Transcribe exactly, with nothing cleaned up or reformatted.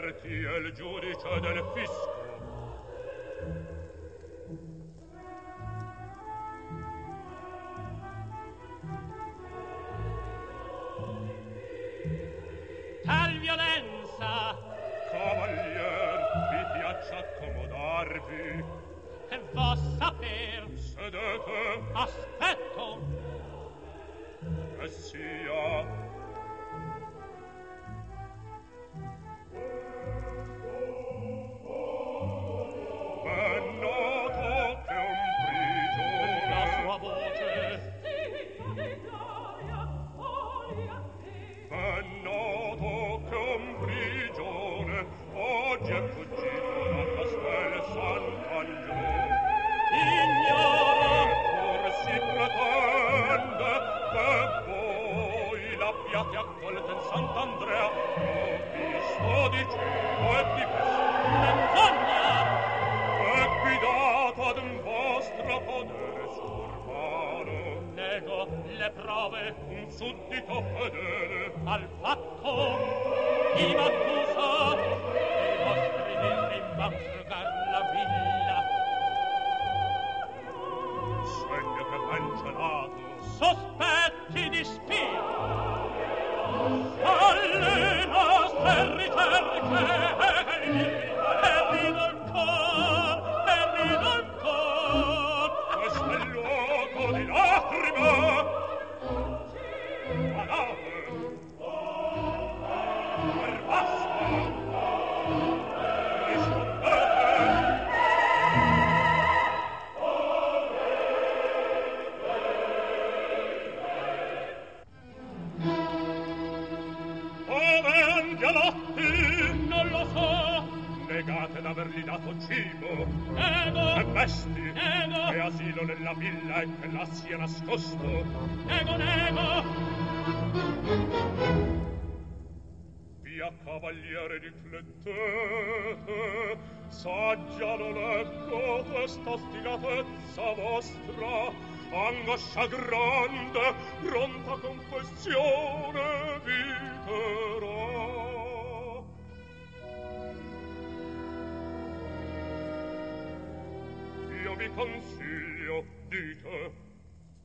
Berti è il giudice del fisco. Tal violenza, Cavalier, vi piaccia accomodarvi. e vo saper, Sedete aspetto, e sia. È noto che un prigione la sua voce, è noto che un prigione oggi è fuggito da Castel Sant'Angelo. ignoro, Eppur si pretende che voi l'abbiate accolto in Sant'Andrea, provvisto di cibo e di pesce, menzogna, e guidato ad un vostro podere suburbano. nego le prove, Un suddito fedele al fatto, chi m'accusa, i vostri dirti manfrugar la villa, segno che ben celato sospetti di spia, alle nostre ricerche, e rido il cor, e rido il cor, questo è il luogo di lacrime. Guardate, per basta, rispondete. Dove Angelotti? non lo so, Negate d'avergli dato cibo nego, e vesti nego, e asilo nella villa e che là sia nascosto. nego, nego, Via cavaliere riflettete, saggia non ecco questa ostinatezza vostra, angoscia grande, pronta confessione viterà. Io vi consiglio, dite,